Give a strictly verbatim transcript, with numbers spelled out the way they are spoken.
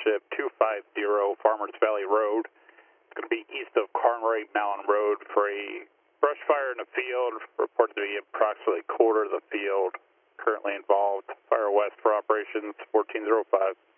Township, two five zero Farmers Valley Road. It's going to be east of Carnray Mountain Road for a brush fire in the field, reported to be approximately a quarter of the field currently involved. Fire west for operations fourteen oh five.